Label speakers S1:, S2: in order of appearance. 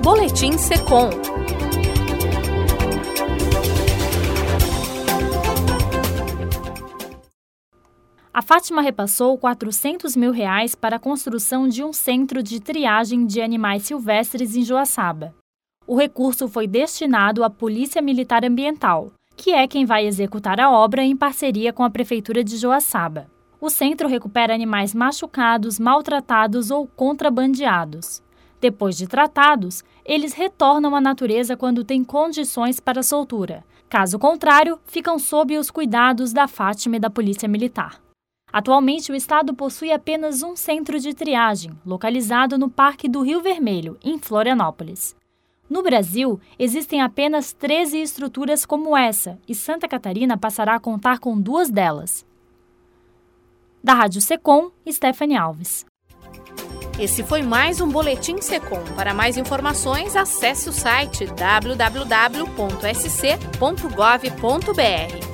S1: Boletim Secom. A Fátima repassou R$400 mil para a construção de um centro de triagem de animais silvestres em Joaçaba. O recurso foi destinado à Polícia Militar Ambiental, que é quem vai executar a obra em parceria com a Prefeitura de Joaçaba. O centro recupera animais machucados, maltratados ou contrabandeados. Depois de tratados, eles retornam à natureza quando têm condições para soltura. Caso contrário, ficam sob os cuidados da Fátima e da Polícia Militar. Atualmente, o estado possui apenas um centro de triagem, localizado no Parque do Rio Vermelho, em Florianópolis. No Brasil, existem apenas 13 estruturas como essa, e Santa Catarina passará a contar com 2 delas. Da Rádio Secom, Stephanie Alves.
S2: Esse foi mais um Boletim Secom. Para mais informações, acesse o site www.sc.gov.br.